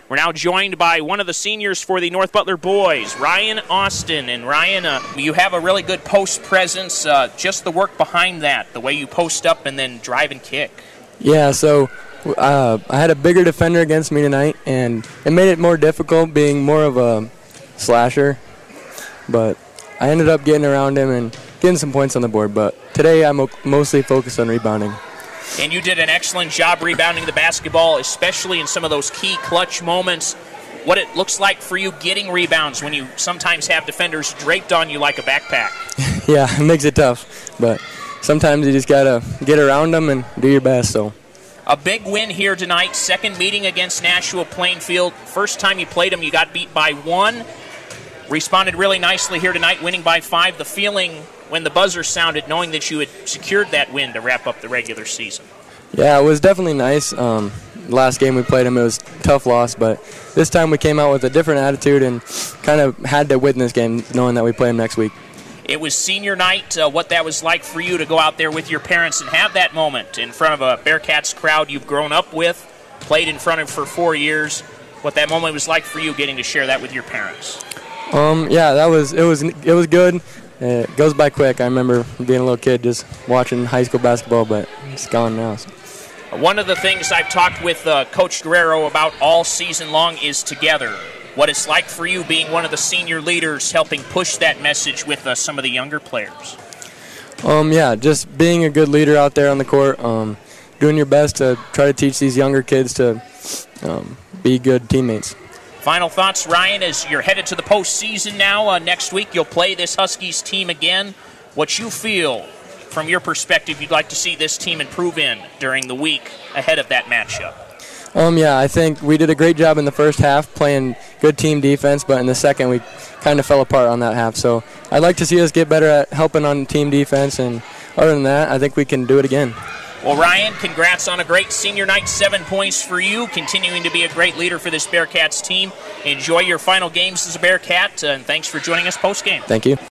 We're now joined by one of the seniors for the North Butler boys, Ryan Austin. And Ryan, you have a really good post presence. Just the work behind that, the way you post up and then drive and kick. Yeah, so I had a bigger defender against me tonight, and it made it more difficult being more of a slasher. But I ended up getting around him and getting some points on the board. But today I'm mostly focused on rebounding. And you did an excellent job rebounding the basketball, especially in some of those key clutch moments. What it looks like for you getting rebounds when you sometimes have defenders draped on you like a backpack. Yeah, it makes it tough. But sometimes you just got to get around them and do your best. So a big win here tonight, second meeting against Nashua Plainfield. First time you played them, you got beat by 1. Responded really nicely here tonight, winning by 5. The feeling when the buzzer sounded, knowing that you had secured that win to wrap up the regular season. Yeah, it was definitely nice. Last game we played them, it was a tough loss, but this time we came out with a different attitude and kind of had to win this game knowing that we play them next week. It was senior night, what that was like for you to go out there with your parents and have that moment in front of a Bearcats crowd you've grown up with, played in front of for 4 years, what that moment was like for you getting to share that with your parents. Yeah, it was good. It goes by quick. I remember being a little kid just watching high school basketball, but it's gone now. So. One of the things I've talked with Coach Guerrero about all season long is together. What it's like for you being one of the senior leaders helping push that message with some of the younger players. Yeah, just being a good leader out there on the court, doing your best to try to teach these younger kids to be good teammates. Final thoughts, Ryan, as you're headed to the postseason now. Next week you'll play this Huskies team again. What you feel, from your perspective, you'd like to see this team improve in during the week ahead of that matchup? Yeah, I think we did a great job in the first half playing good team defense, but in the second we kind of fell apart on that half. So I'd like to see us get better at helping on team defense, and other than that, I think we can do it again. Well, Ryan, congrats on a great senior night. 7 points for you, continuing to be a great leader for this Bearcats team. Enjoy your final games as a Bearcat, and thanks for joining us post-game. Thank you.